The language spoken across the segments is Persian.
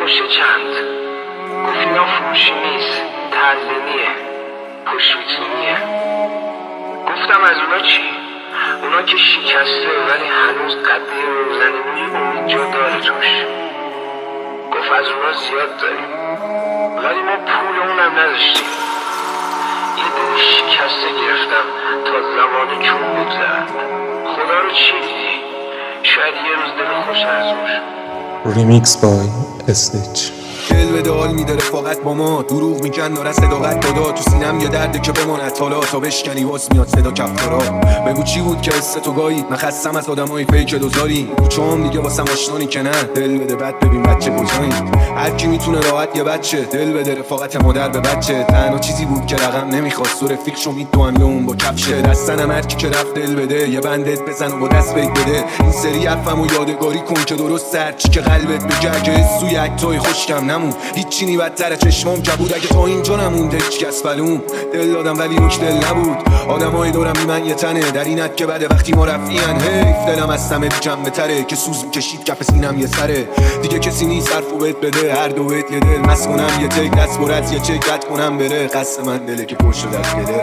فروشه چند؟ گفت اینا فروشی نیست، تزمینیه، پشت ویترینیه. گفتم از اونا چی؟ اونا که شکسته ولی هنوز قده روزنه امید جا داره توش. گفت از اونا زیاد داریم ولی ما پول اونم نداشتیم. یه دل شکسته گرفتم تا زمان چون بگذرد. خدا رو چی دیدی؟ شاید یه روز دل خوش ازموش. ریمیکس بای اسنیچ. دل به دال میده رفاقت با ما، دروغ میگن ناره صداقت دادا. تو سینم یه درده که بماند حالا تا بشکنی واس میاد صدا کفتارا. بگو چی بود که حس تو گایید؟ من خستم از آدمای فیک دوزاری. چون دیگه واسم آشنانی که نه دل بده بعد ببین بچه کجایی. هر کی میتونه راحت یه بچه دل بده رفاقت مادر به بچه. تنها چیزی بود که رقم نمیخواست و رفیق شو میدوام یه اون با کفشه. دستنم هر کی که رفت دل بده یه بندت بزن و با دست بگ بده. این سری حرفمو یادگاری کن که درست سر چی که قلبت بگه سوی اکتای خوشکم نمون. هیچی نی بدتره چشمام کبود اگه تا اینجا نمونده هیچ کس فلوم. دل دادم ولی نوک دل نبود. آدمای دورم بی من یه تنه در اینت که بده وقتی ما رفیان. حیف دلم از سمه جمع تره که سوز میکشید کف سینم یه سره. دیگه کسی نیست حرفو بهت بده هر دوت یه دل مس کنم یه تک دست برد یه چک رد کنم بره. قصد من دله که پشت دست گله.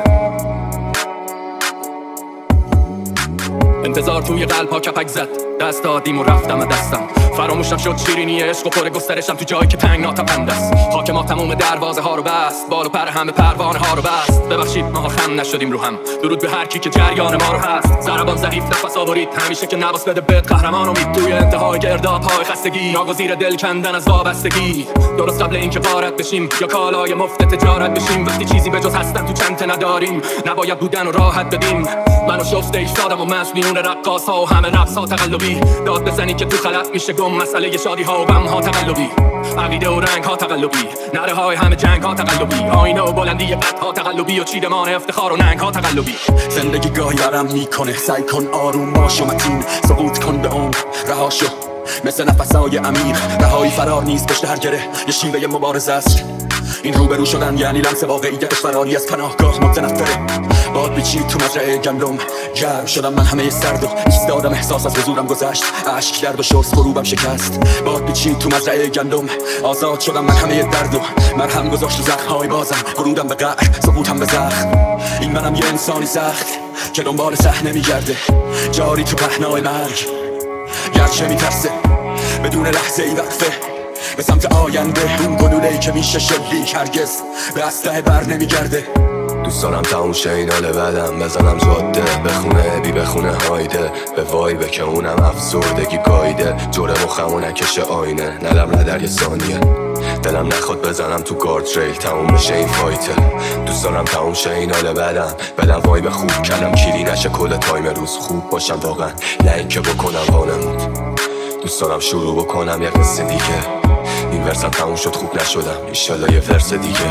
انتظار توی قلب ها کپک زد دست دادیم و رفتم دستم. فراموشم شد شیرینی عشق و پر گسترشم تو جایی که تنگ ناتپند است. حاکم ما تموم دروازه ها رو بست، بال و پر همه پروانه ها رو بست. ببخشید ما خم نشدیم رو هم، درود به هر کی که جریان ما رو هست. ضربان ضعیف نفس آورید همیشه که نواس بده بد قهرمان امید. توی انتهای گرداب های خستگی ناگزیر دل کندن از وابستگی. درست قبل اینکه غارت بشیم یا کالای مفت تجارت بشیم. وقتی چیزی به جز هستن تو چنته نداریم نباید بودن و راحت بدیم. منو شفته ایستادم و مسئولین رقاص ها و همه رقص ها تقلبی. داد بزنی که تو خلط میشه گم مسئله شادی ها و غم ها تقلبی. عقیده و رنگ ها تقلبی، نره های همه جنگ ها تقلبی. آینه و بلندی قد ها تقلبی و چیدمان افتخار و ننگ ها تقلبی. زندگی گاهی برم میکنه سعی کن آروم باش و متین. سقوط کن به عمق رها شو مثل نفسای امیر. رهایی فرار نیست پشت هر گره یه شیوه مبارزه است. این روبرو شدن یعنی لمس واقعیت فراری از پناهگاه متنفره. باد بچید تو مزرعه گندم گرم شدم من همه سرد و ایستادم احساس از حضورم گذشت. اشک درد و شست غروبم شکست. باد بچید تو مزرعه گندم آزاد شدم من همه درد و مرهم گذاشت زخم‌های بازم. غرورم به قهر سقوطم به زخم. این منم یه انسانی سخت که دنبال صحنه میگرده جاری تو پهنای مرگ. گرچه میترسه بدون لحظه ای وقفه به سمت آینده. اون گلوله‌ای که میشه شلیک هرگز به اسلحه بر نمیگرده. دوست دارم تموم شه این حال بعدم بزنم زاده. بخونه بی بخونه هایده به وایبه که اونم افسردگی گایده. جوره مخمو نکشه آینه ندم در یه ثانیه. دلم نخواد بزنم تو گارد ریل تموم بشه این فایته. دوست دارم تموم شه این حال بعدم بدم وایب خوب کلم کیری نشه کل تایم روز خوب باشم واقعا نه اینکه بکنم وانمود. دوست دارم شروع بکنم یه قصه دیگه. این ورسم تموم شد خوب نشدم ایشالله یه ورس دیگه.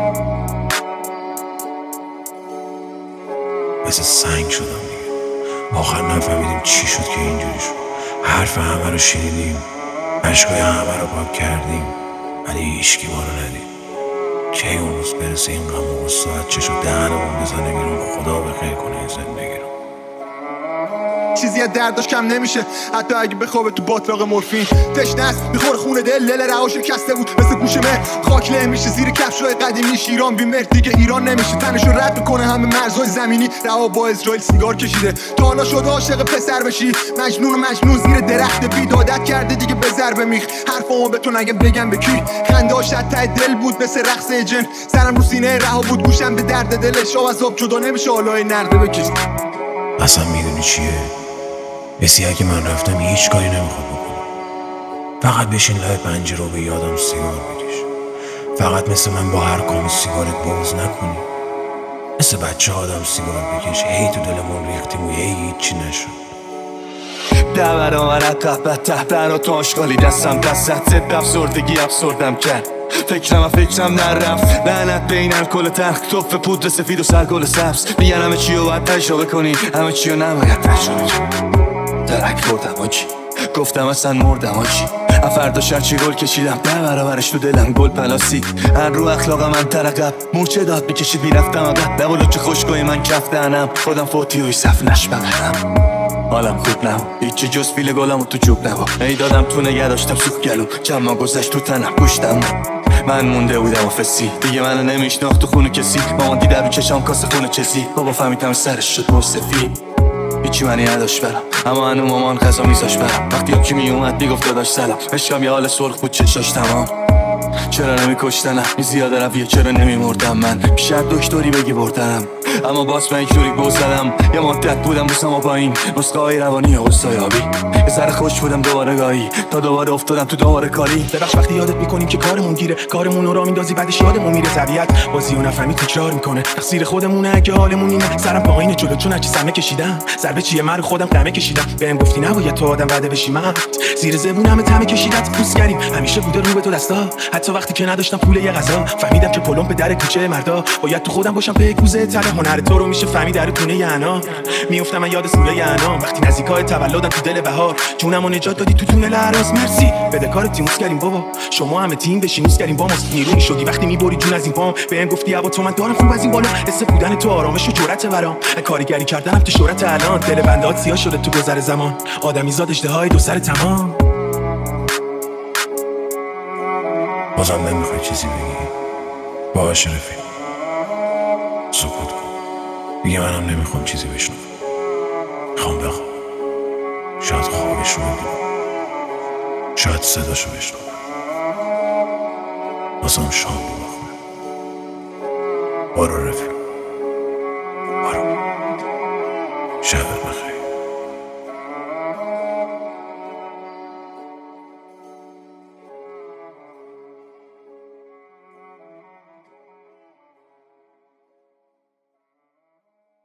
مثل سنگ شدم دیگه. آخر نفهمیدیم چی شد که اینجوری شد. حرف همه رو شنیدیم عشقای همه رو پاک کردیم ولی هیچکی ما رو ندید. کی اون روز برسه این غم و ساعت چشو دهنمون بزنه بیرون خدا بخیر کنه این زندگی رو. چیزی از درداش کم نمیشه حتی اگه بخوابه تو باطلاق مورفین. تشنه است میخوره خونه دل رها شکسته بود مثل گوش مه. خاک له میشه زیر کفشای قدیمی ایران بی مرد دیگه ایران نمیشه. تنشو رد میکنه همه مرزهای زمینی. رها با اسرائیل سیگار کشیده تا حالا شده عاشق پسر بشی. مجنون زیر درخت بیدادت کرده دیگه بزر به میخ. حرفامو به تو نگم بگم به کی. خنده‌اش ته دل بود مثل رقص جن. سرم رو سینه رها بود گوشم به درد دلش. از آب جدا نمیشه حالای نرده بکش. اصلا میدونی چیه؟ بسی اگه من رفتم هیچ کاری نمیخواد بکنم. فقط بشین لای پنجره و به یادم سیگار بکش. فقط مثل من با هر کام سیگارت بغض نکنی. مثل بچه آدم سیگار بکش. هی تو دلمون ریختیم و هیچی نشد. دور آمد قهبت ته برا تو آشغالی دستم دستت زد افسردگی افسردم کرد. فکرم نرفت لعنت بین الکل تلخ توف پودر سفید و سرگل سبز. میگن همه چی رو باید تجربه کنی همه چی رو نباید تجربه کنی. درک بردم آجی گفتم اصلا مردم آجی. فردا شرچی گل کشیدم ده برابرش تو دلم گل پلاسید. هر رو اخلاق من ترقب مورچه داد میکشید میرفتم عقب. لب و لوچه خوشگوی من کف دهنم خودم فوتی و صف نشبقم. حالم خوب نبود هیچی جز فیل گلم و تو جوب نبود ای دادم تو نگه داشتم سوخ گلو چما گذشت تو تنم گوشتم من مونده بودم و فسی دیگه منو نمیشناخت تو خونه کسی مامان دیده رو چشام کاسه خونه چزی بابا فهمیدم سرش شد مصفی هیچی منی نداشت برم اما هنو مامان غذا میذاش برم وقتی یکی میومد میگفت داداش سلام عشقم یه حال سرخ بود چشاش تمام چرا نمیکشتنم این زیاده رویه چرا نمیمردم من شاید دکتری بگی بردم اما باز من اینجوری بزدم یه مدت بودم بوسم و پایین نسخه های روانی و غصایابی یه ذره خوش بودم دوباره گاهی تا دوباره افتادم تو دوباره کاری ببخش وقتی یادت میکنیم که کارمون گیره کارمون رو را میندازی بعدش یادمون میره طبیعت بازی و نفهمی تکرار میکنه تقصیر خودمونه اگه حالمون اینه سرم پایین جلو چون هرچی سمه کشیدم ضربه چیه من رو خودم قمه کشیدم بهم گفتی نباید تو آدم بده بشی من زیر زبونم تمه کشیدت پوست کردیم همیشه بوده رو به تو دستا حتی وقتی که نداشتم پول یه غذا فهمیدم که پلم به در کوچه مردا باید تو خودم باشم به کوزه تله هنر تو رو میشه فهمید در تونه یعنا میافتم من یاد سوره یعنا وقتی نزدیکای تولدم تو دل بهار جونمو نجات دادی تو تونل اراس مرسی بده کار تیموس کردیم بابا شما همه تیم بشینوس کردیم با ما نیرونی شدی وقتی میبری جون از این پام بهم گفتی ابا تو من دارم خوب از این بالا حس بودن تو آرامش و جرأت برام کارگری کردنم تو شهرت الان دل بنده سیاه شده تو گذر زمان آدمی زاد اشتهای دو سر تمام بازم نمیخوای چیزی بگی باش رفیق سکوت کن دیگه منم نمیخوام چیزی بشنوم میخوام بخوام شاید خوابش رو ببینم شاید صداشو بشنوم بازم شام بخورم برو رفیق برو شبت بخیر